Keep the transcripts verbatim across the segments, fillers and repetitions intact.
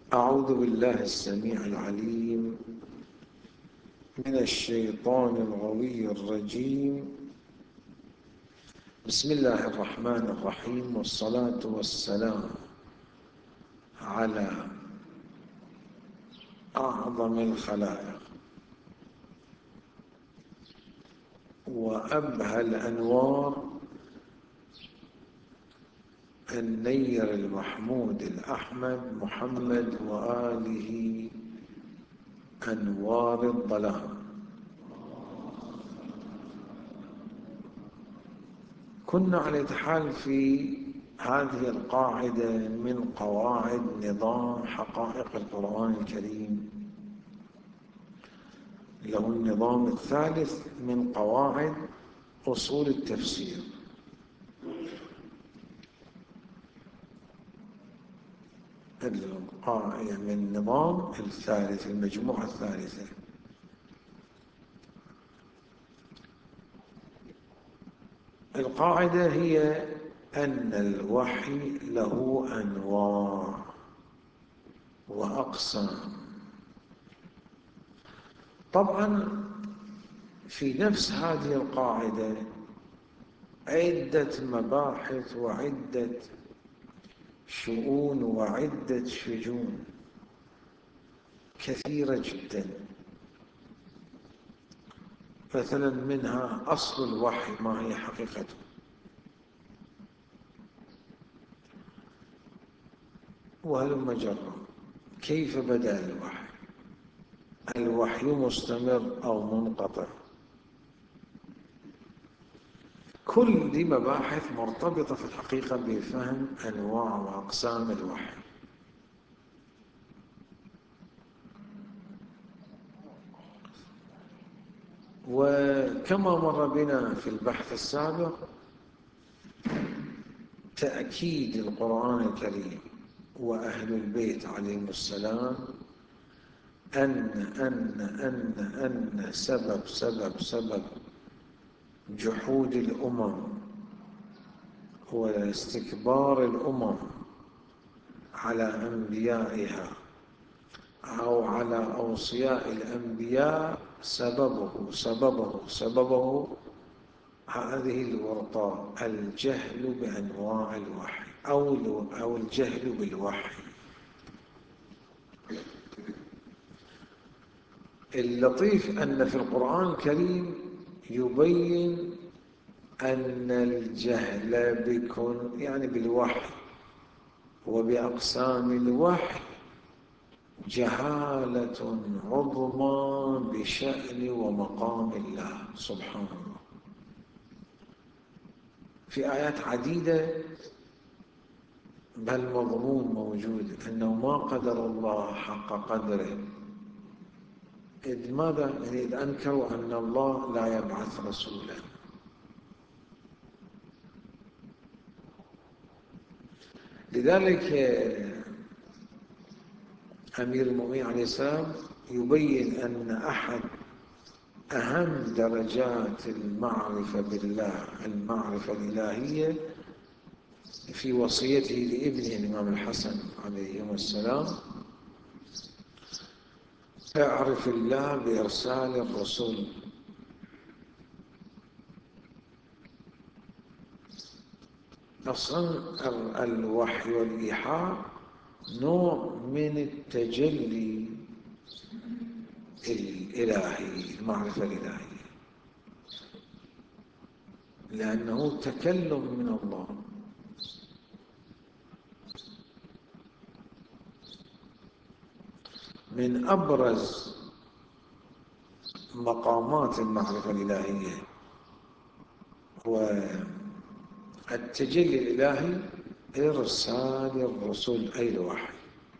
أعوذ بالله السميع العليم من الشيطان الغوي الرجيم. بسم الله الرحمن الرحيم، والصلاة والسلام على أعظم الخلائق وأبهى الأنوار، النير المحمود الأحمد محمد وآله أنوار الظلام. كنا على حال في هذه القاعدة من قواعد نظام حقائق القرآن الكريم، له النظام الثالث من قواعد أصول التفسير. من النظام الثالث، المجموعة الثالثة. القاعدة هي أن الوحي له أنواع وأقسام. طبعا في نفس هذه القاعدة عدة مباحث وعدة شؤون وعدة شجون كثيرة جدا. مثلا منها أصل الوحي، ما هي حقيقته؟ وهلم جرا، كيف بدأ الوحي؟ الوحي مستمر أو منقطع؟ كل دي مباحث مرتبطة في الحقيقة بفهم أنواع وأقسام الوحي. وكما مر بنا في البحث السابق، تأكيد القرآن الكريم وأهل البيت عليهم السلام أن أن أن أن سبب سبب سبب جحود الأمم واستكبار الأمم على أنبيائها أو على أوصياء الأنبياء سببه سببه سببه هذه الورطة، الجهل بأنواع الوحي أو أو الجهل بالوحي. اللطيف أن في القرآن الكريم يبين أن الجهل بكل يعني بالوحي وبأقسام الوحي جهالة عظمى بشأن ومقام الله سبحانه. في آيات عديدة، بل مضمون موجود أنه ما قدر الله حق قدره. إذ ماذا؟ يعني إذ أنكروا أن الله لا يبعث رسولا. لذلك أمير المؤمنين عليه السلام يبين أن أحد أهم درجات المعرفة بالله، المعرفة الإلهية، في وصيته لابنه الإمام الحسن عليه السلام: اعرف الله بإرسال الرسل. أصلا الوحي والإيحاء نوع من التجلي الإلهي، المعرفة الإلهية، لأنه تكلم من الله. من أبرز مقامات المعرفة الإلهية والتجلي الإلهي إرسال الرسل، أي الوحي.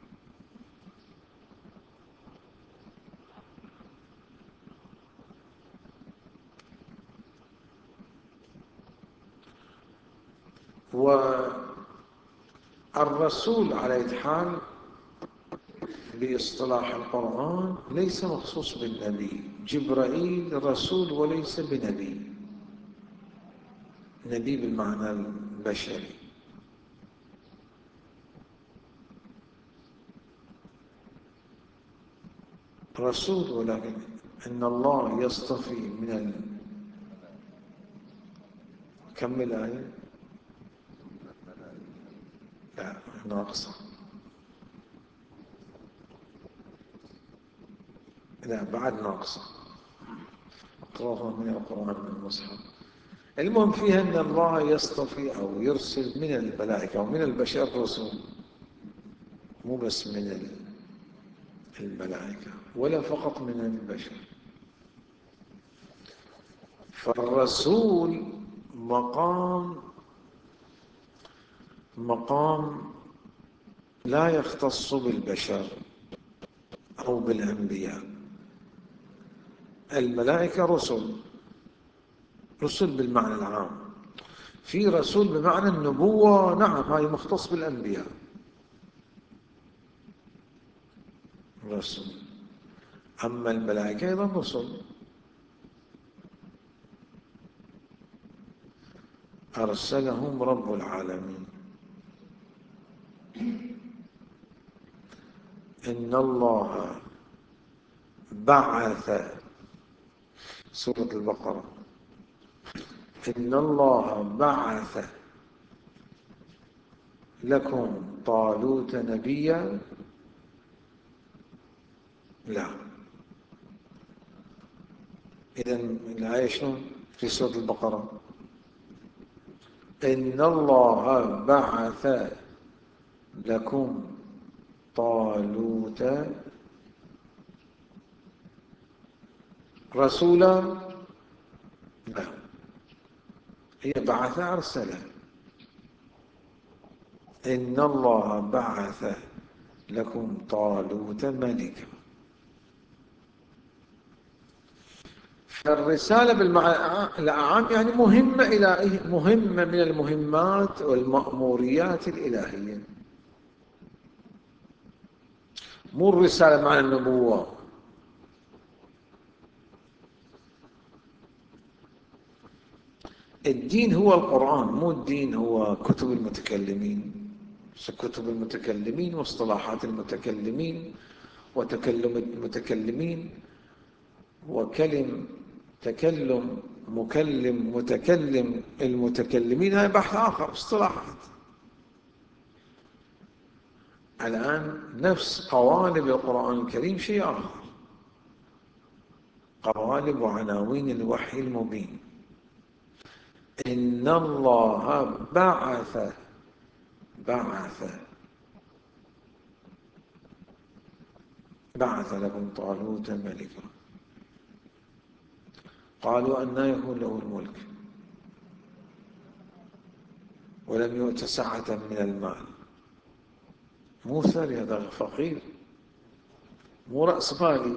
والرسول على حال باصطلاح القرآن ليس مخصوص بالنبي. جبرائيل رسول وليس بنبي، نبي بالمعنى البشري. رسول، ولكن إن الله يصطفي من ال... كمل آية. لا ناقصة. لا بعد ناقصة. اقرأها من القرآن من المصحف. المهم فيها أن الله يصطفي أو يرسل من الملائكة ومن البشر رسل، مو بس من الملائكة ولا فقط من البشر. فالرسول مقام مقام لا يختص بالبشر أو بالأنبياء. الملائكة رسل، رسل بالمعنى العام. في رسول بمعنى النبوة، نعم هاي مختص بالأنبياء رسل، أما الملائكة أيضا رسل. أرسلهم رب العالمين. إن الله بعث، سورة البقرة، إن الله بعث لكم طالوت نبيا. لا، إذن الآية شنو في سورة البقرة؟ إن الله بعث لكم طالوت رسولا. لا، هي بعث أرسل. إن الله بعث لكم طالوت ملكا. فالرسالة بالمعنى العام يعني مهمة إلهية، مهمة من المهمات والمأموريات الإلهية، مو الرسالة معنى النبوة. الدين هو القرآن، مو الدين هو كتب المتكلمين. كتب المتكلمين واصطلاحات المتكلمين وتكلم المتكلمين وكلم تكلم مكلم متكلم المتكلمين، هذا بحث آخر، اصطلاحات. الآن نفس قوالب القرآن الكريم شيء آخر، قوالب وعناوين الوحي المبين. إن الله بعث بعث بعث لكم طالوت ملكا. قالوا أنى يكون له الملك ولم يؤت سعة من المال. مو ثري، هذا فقير، مو رأس مالي،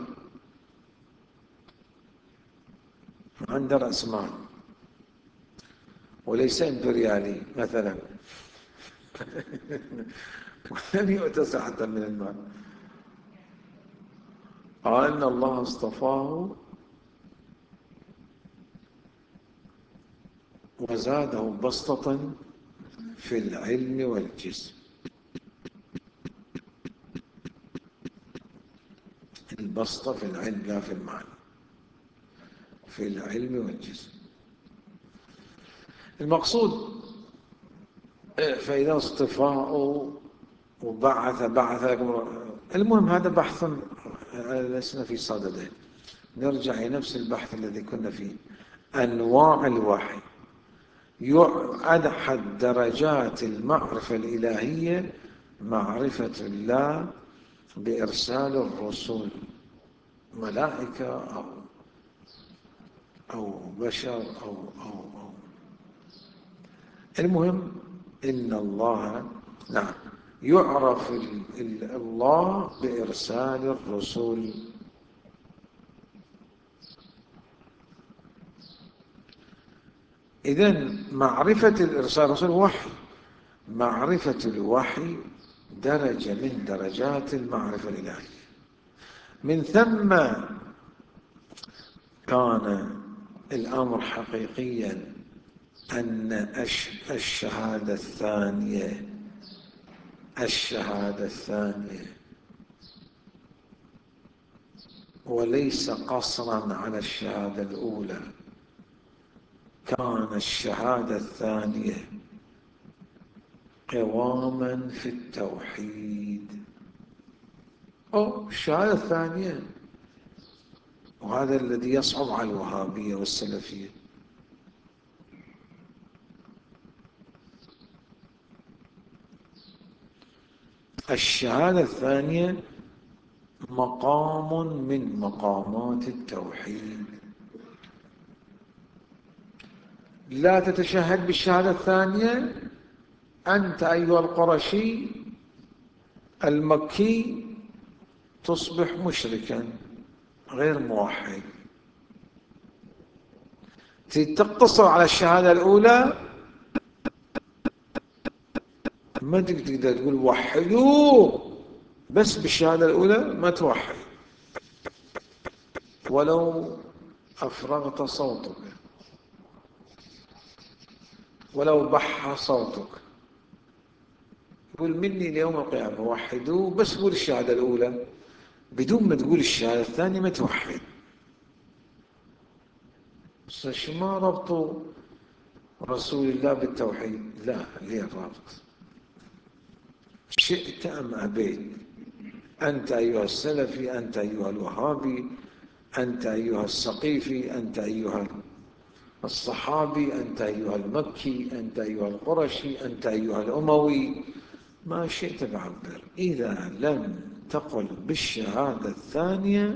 عنده رأس مال وليس إمبريالي مثلا ولم يؤت سعة من المال. قال إن الله اصطفاه وزاده بسطة في العلم والجسم. البسطة في العلم لا في المعنى، في العلم والجسم. المقصود فإذا اصطفاء وبعث بعث. المهم هذا بحث لسنا في صدده، نرجع إلى نفس البحث الذي كنا فيه. أنواع الوحي، أحد درجات المعرفة الإلهية معرفة الله بإرسال الرسل، ملائكة أو أو بشر أو أو أو المهم إن الله، نعم، يعرف الله بإرسال الرسل. إذن معرفة الإرسال الرسل وحي، معرفة الوحي درجة من درجات المعرفة الإلهية. من ثم كان الأمر حقيقيا أن الشهادة الثانية الشهادة الثانية وليس قصرا على الشهادة الأولى، كان الشهادة الثانية قواما في التوحيد. أو الشهادة الثانية، وهذا الذي يصعب على الوهابية والسلفية. الشهادة الثانية مقام من مقامات التوحيد. لا تتشهد بالشهادة الثانية أنت أيها القرشي المكي تصبح مشركا غير موحد. تقتصر على الشهادة الأولى، ما تقدر تقول وحدوه بس بالشهادة الأولى، ما توحد ولو أفرغت صوتك، ولو بح صوتك. يقول مني ليوم القيامة وحدوه بس قول الشهادة الأولى، بدون ما تقول الشهادة الثانية ما توحد. بس ما ربطوا رسول الله بالتوحيد؟ لا، ليه الرابط؟ شئت أم أبيت، أنت أيها السلفي، أنت أيها الوهابي، أنت أيها السقيفي، أنت أيها الصحابي، أنت أيها المكي، أنت أيها القرشي، أنت أيها الأموي، ما شئت بعبر، إذا لم تقل بالشهادة الثانية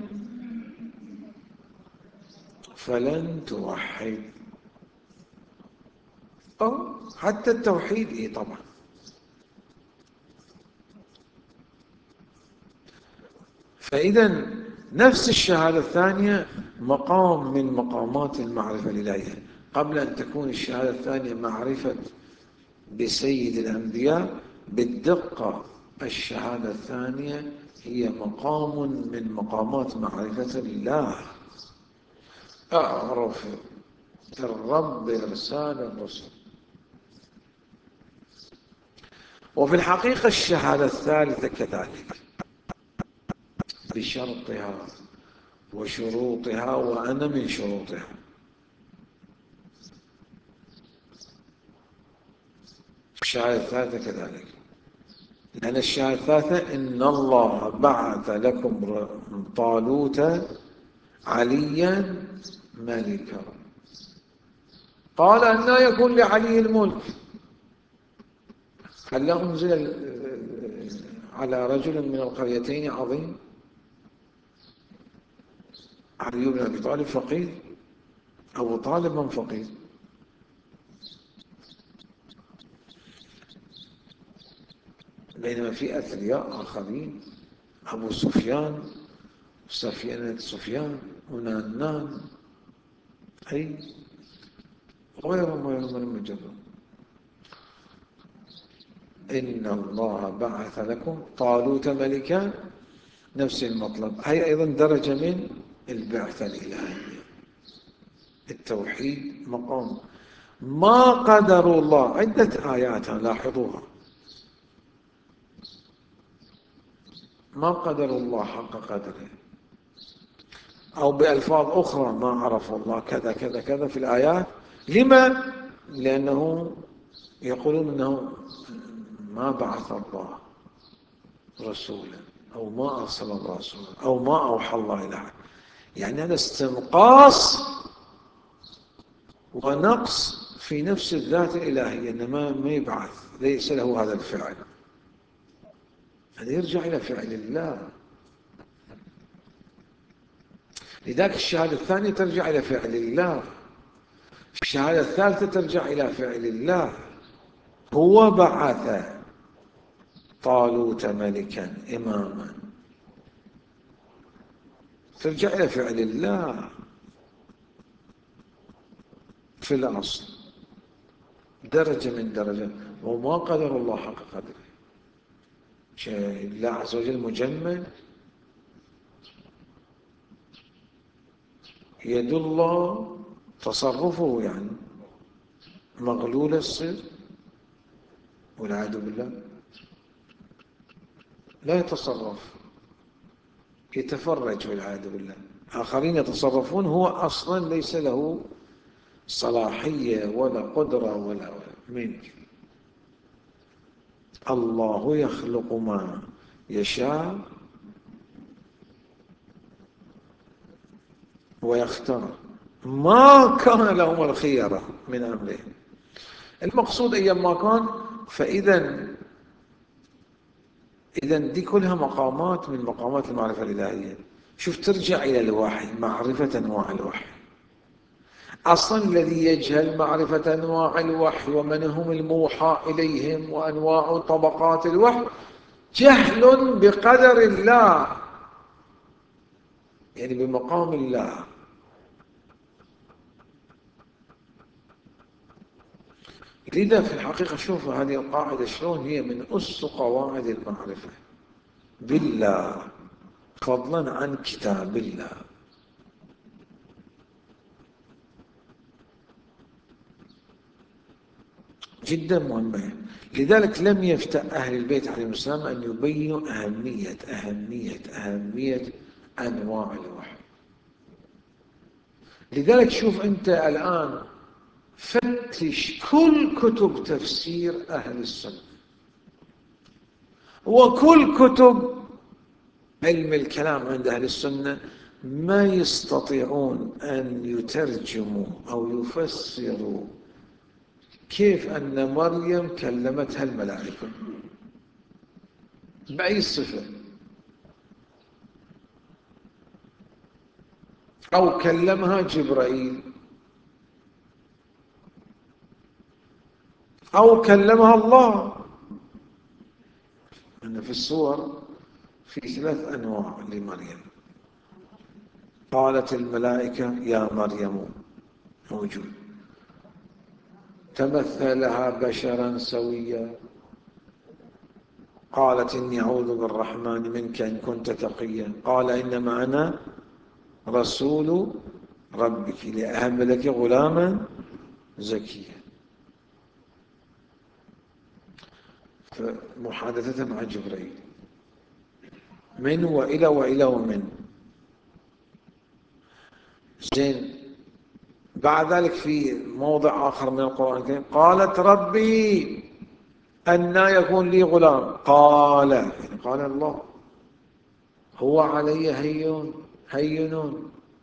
فلن توحد. أو حتى التوحيد إيه طبعا. فإذا نفس الشهادة الثانية مقام من مقامات المعرفة الإلهية. قبل أن تكون الشهادة الثانية معرفة بسيد الأنبياء بالدقة، الشهادة الثانية هي مقام من مقامات معرفة الله. أعرف الرب إرسال الرسل. وفي الحقيقة الشهادة الثالثة كذلك بشرطها وشروطها، وأنا من شروطها. الشهادة الثالثة كذلك، لأن الشهادة الثالثة إن الله بعث لكم طالوت عليا ملكا. قال أن لا يكون لعلي الملك؟ هل لا أنزل على رجل من القريتين عظيم؟ علي بن أبي طالب فقير، أبو طالب من فقير؟ بينما في أثرياء آخرين، أبو سفيان، سفيان سفيان ونانان، أي غيرهم غيرهم من المجرد. إن الله بعث لكم طالوت ملكا، نفس المطلب. هي أيضا درجة من البعثة الإلهية. التوحيد مقام ما قدر الله، عدة آيات لاحظوها، ما قدر الله حق قدره، أو بألفاظ أخرى ما عرفوا الله كذا كذا كذا في الآيات. لما؟ لأنه يقولون أنه ما بعث الله رسولا، أو ما أرسل الله رسولا، أو ما أوحى الله إلى أحد. يعني هذا استنقاص ونقص في نفس الذات الإلهية، إنما ما يبعث، ليس له هذا الفعل. هذا يرجع إلى فعل الله. لذلك الشهادة الثانية ترجع إلى فعل الله، الشهادة الثالثة ترجع إلى فعل الله. هو بعث طالوت ملكا إماما، ترجع إلى فعل الله في الأصل، درجة من درجة. وما قدر الله حق قدره. الله عز وجل مجمل، يد الله تصرفه يعني مغلول الصدر، والعياذ بالله لا يتصرف. يتفرج والعياذ بالله، آخرين يتصرفون، هو أصلا ليس له صلاحية ولا قدرة ولا من. الله يخلق ما يشاء ويختار، ما كان لهم الخيرة من أمرهم. المقصود أيام ما كان. فإذا إذا دي كلها مقامات من مقامات المعرفة الإلهية. شوف، ترجع إلى الوحي، معرفة أنواع الوحي. أصلا الذي يجهل معرفة أنواع الوحي ومن هم الموحى إليهم وأنواع طبقات الوحي، جهل بقدر الله، يعني بمقام الله. لذا في الحقيقة شوف هذه القاعدة شلون هي من أس قواعد المعرفة بالله، فضلا عن كتاب الله. جدا مهمة. لذلك لم يفتأ أهل البيت عليهم السلام أن يبينوا أهمية أهمية أهمية أنواع الوحي. لذلك شوف أنت الآن فتش كل كتب تفسير أهل السنة وكل كتب علم الكلام عند أهل السنة، ما يستطيعون أن يترجموا أو يفسروا كيف أن مريم كلمتها الملائكة بأي صفة، أو كلمها جبرائيل، أو كلمها الله. أن في الصور في ثلاث أنواع لمريم. قالت الملائكة يا مريم، موجود. تمثلها بشرا سويا، قالت إني أعوذ بالرحمن منك إن كنت تقيا، قال إنما أنا رسول ربك لأهب لك غلاما زكيا. فمحادثة مع جبريل من وإلى وإلى ومن. زين. بعد ذلك في موضع آخر من القرآن الكريم قالت ربي أنى يكون لي غلام، قال، يعني قال الله هو علي هين هين.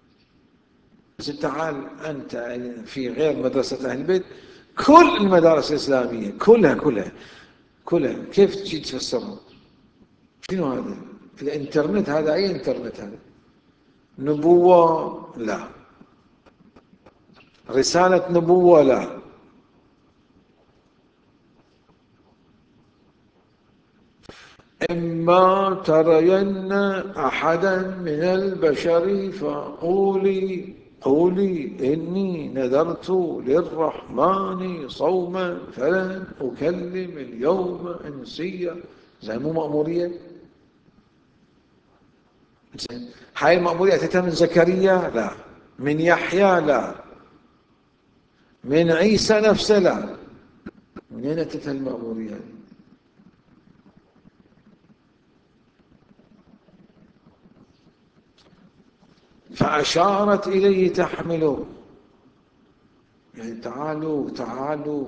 تعال أنت في غير مدرسة أهل البيت، كل المدارس الإسلامية كلها كلها كلها كيف تجي تفسرها؟ شنو هذا؟ الإنترنت هذا أي إنترنت هذا؟ نبوة لا، رسالة نبوة لا، إما ترين أحدا من البشر فقولي قولي إني نذرت للرحمن صوما فلن أكلم اليوم إنسيا. زي مو مأمورية؟ هاي المأمورية أتتها من زكريا؟ لا. من يحيى؟ لا. من عيسى نفسه؟ لا. منين أتتها المأمورية؟ فأشارت إليه تحمله، يعني تعالوا تعالوا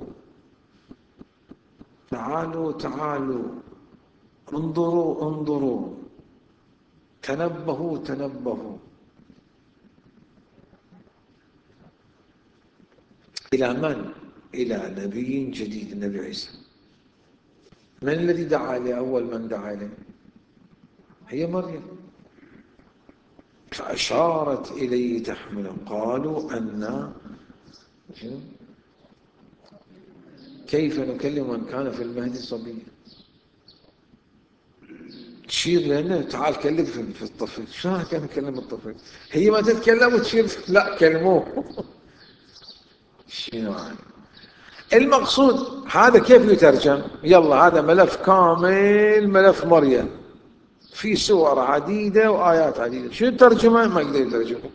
تعالوا تعالوا، انظروا انظروا، تنبهوا تنبهوا. إلى من؟ إلى نبي جديد، النبي عيسى. من الذي دعا إليه؟ أول من دعا إليه هي مريم. فأشارت إليه تحمله، قالوا أن كيف نكلم من كان في المهد صبيا. تشير لنا تعال كلم في الطفل. شلون كان يكلم الطفل؟ هي ما تتكلم وتشير لا كلموه. شنو هذا؟ المقصود هذا كيف يترجم؟ يلا هذا ملف كامل، ملف مريم في سور عديدة وآيات عديدة. شو الترجمة؟ ما يقدر يترجمه.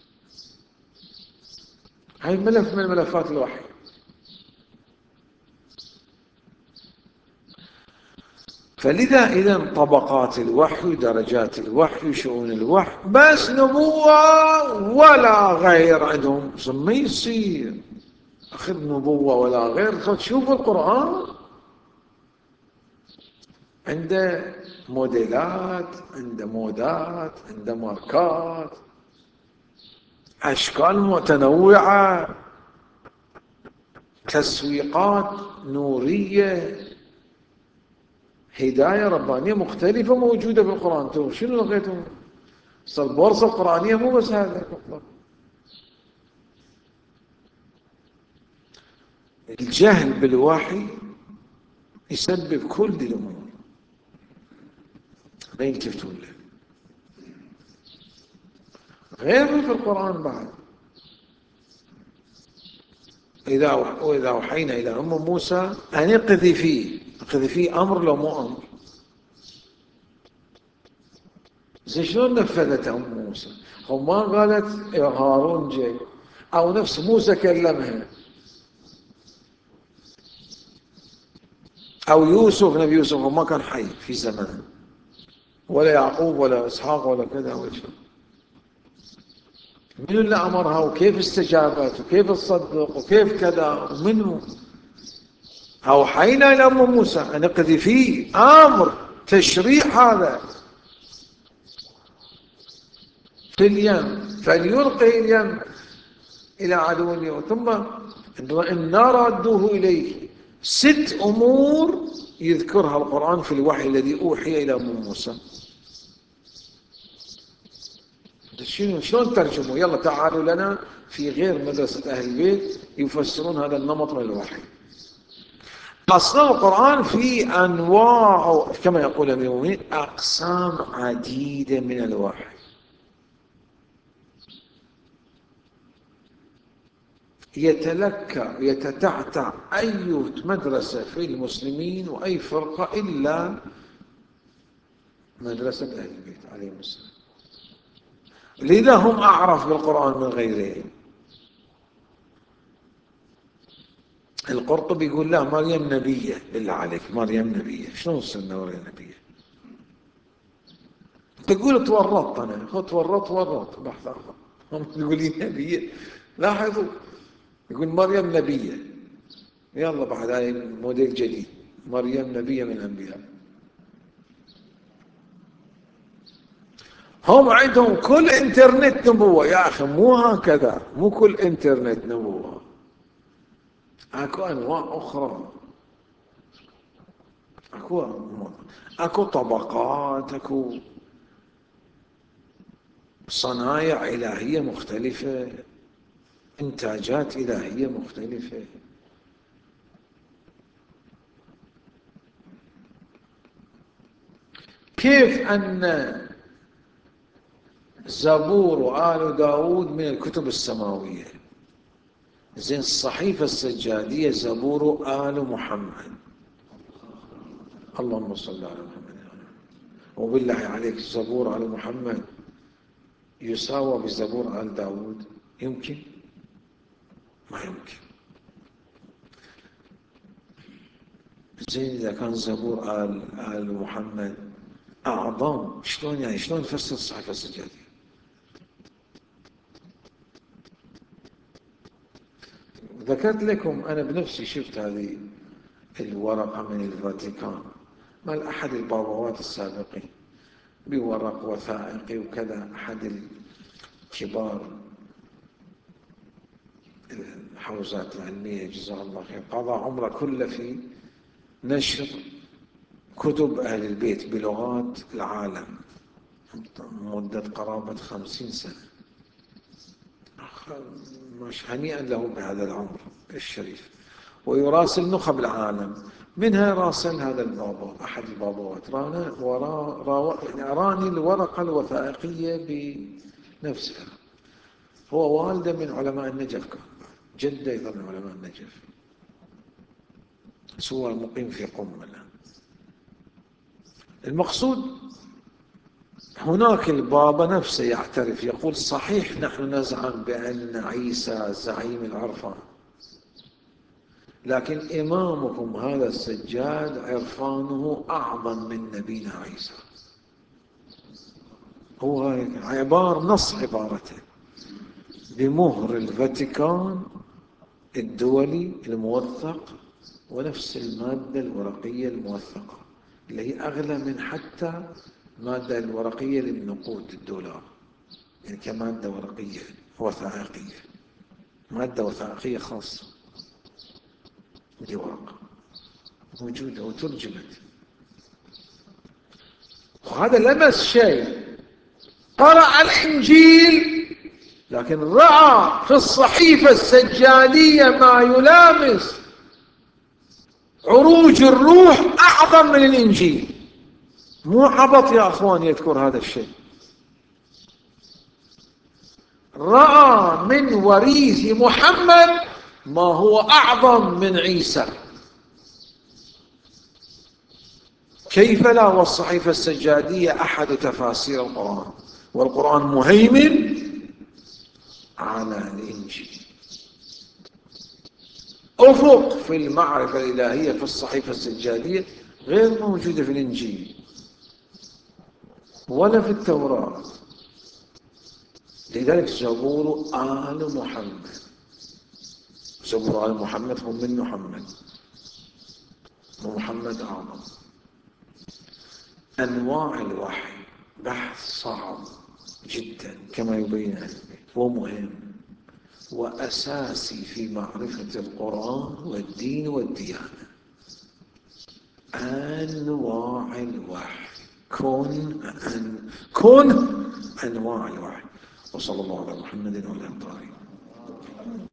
هاي ملف من ملفات الوحي. فلذا إذا طبقات الوحي درجات الوحي شؤون الوحي بس نبوة ولا غير عندهم ما يصير أخذ نبوة ولا غير. تشوف القرآن عنده موديلات عنده مودات عنده ماركات أشكال متنوعة تسويقات نورية هداية ربانية مختلفة موجودة في القرآن. شنو لقيتم؟ البورصة القرآنية مو بس هذا. الجهل بالوحي يسبب كل الأمور ما يلتفتون له. غير في القرآن بعد إذا وإذا أوحينا إلى أم موسى أن اقذفيه. اقذفيه أمر لو مو أمر. زين شلون نفذت أم موسى؟ هو ما قالت يا هارون جاي أو نفس موسى كلمها أو يوسف نبي يوسف هو ما كان حي في زمنه ولا يعقوب ولا إسحاق ولا كذا ولا شيء. من اللي أمرها وكيف استجابت وكيف تصدق وكيف كذا ومنه؟ أوحينا إلى أم موسى أن اقذفيه أمر تشريع هذا في اليم فليلقي اليم إلى عدو اليوم ثم إنا رادوه إليك. ست أمور يذكرها القرآن في الوحي الذي أوحي إلى أم موسى. شلون ترجموا؟ يلا تعالوا لنا في غير مدرسة أهل البيت يفسرون هذا النمط من الوحي. أصلا القرآن في أنواع أو كما يقول أمير المؤمنين أقسام عديدة من الوحي. يتلكى يتتعتع أي مدرسة في المسلمين وأي فرقة إلا مدرسة أهل البيت عليهم السلام. لذا هم أعرف بالقرآن من غيرهم. القرطبي يقول لا مريم نبية. بالله عليك مريم نبية شلون صرنا مريم نبية؟ تقول تورطت أنا هو تورط ورط بحث آخر. هم يقولين نبية. لاحظوا يقول مريم نبية. يلا بعد هاي موديل جديد مريم نبية من الأنبياء. هم عندهم كل انترنت نبوة. يا أخي مو هكذا مو كل انترنت نبوة. اكو انواع اخرى اكو اكو طبقات اكو صنايع إلهية مختلفة إنتاجات إلهية مختلفة. كيف أن زبور وآل داود من الكتب السماوية. زين الصحيفة السجادية زبور آل محمد. اللهم صل على محمد. وبالله عليك زبور آل محمد يساوى بزبور آل داود؟ يمكن؟ ما يمكن. زين إذا كان زبور آل, آل محمد أعظم شلون يعني شلون نفسر الصحيفة السجادية؟ ذكرت لكم أنا بنفسي شفت هذه الورقة من الفاتيكان مال أحد البابوات السابقين بورق وثائقي وكذا. أحد الكبار الحوزات العلمية جزاه الله خير قضى عمره كله في نشر كتب أهل البيت بلغات العالم مدة قرابة خمسين سنة. مش هنيئا له بهذا العمر الشريف. ويراسل نخب العالم منها راسل هذا البابا أحد البابوات رانا ورا راني الورقة الوثائقية بنفسها. هو والده من علماء النجف كان جده أيضا من علماء النجف سوى مقيم في قم الآن. المقصود هناك البابا نفسه يعترف يقول صحيح نحن نزعم بأن عيسى زعيم العرفان لكن إمامكم هذا السجاد عرفانه أعظم من نبينا عيسى. هو عبارة نص عبارته بمهر الفاتيكان الدولي الموثق، ونفس المادة الورقية الموثقة اللي هي أغلى من حتى المادة الورقية للنقود الدولار، يعني كمادة ورقية وثائقية، مادة وثائقية خاصة دي ورقة موجودة وترجمت. وهذا لمس شيء، قرأ الإنجيل لكن رأى في الصحيفة السجادية ما يلامس عروج الروح أعظم من الإنجيل. مو عبط يا أخوان يذكر هذا الشيء. رأى من وريث محمد ما هو أعظم من عيسى. كيف لا؟ والصحيفة السجادية أحد تفاسير القرآن، والقرآن مهيمن على الإنجيل. أفق في المعرفة الإلهية في الصحيفة السجادية غير موجودة في الإنجيل ولا في التوراة. لذلك زبور آل محمد، زبور آل محمد هم من محمد، ومحمد أعظم. أنواع الوحي بحث صعب جدا كما يبين أهل البيت، ومهم وأساسي في معرفة القرآن والدين والديانة. أنواع الوحي، كن أن كن أنواع الوحي. وصلى الله على محمد وعلى آله الطاهرين.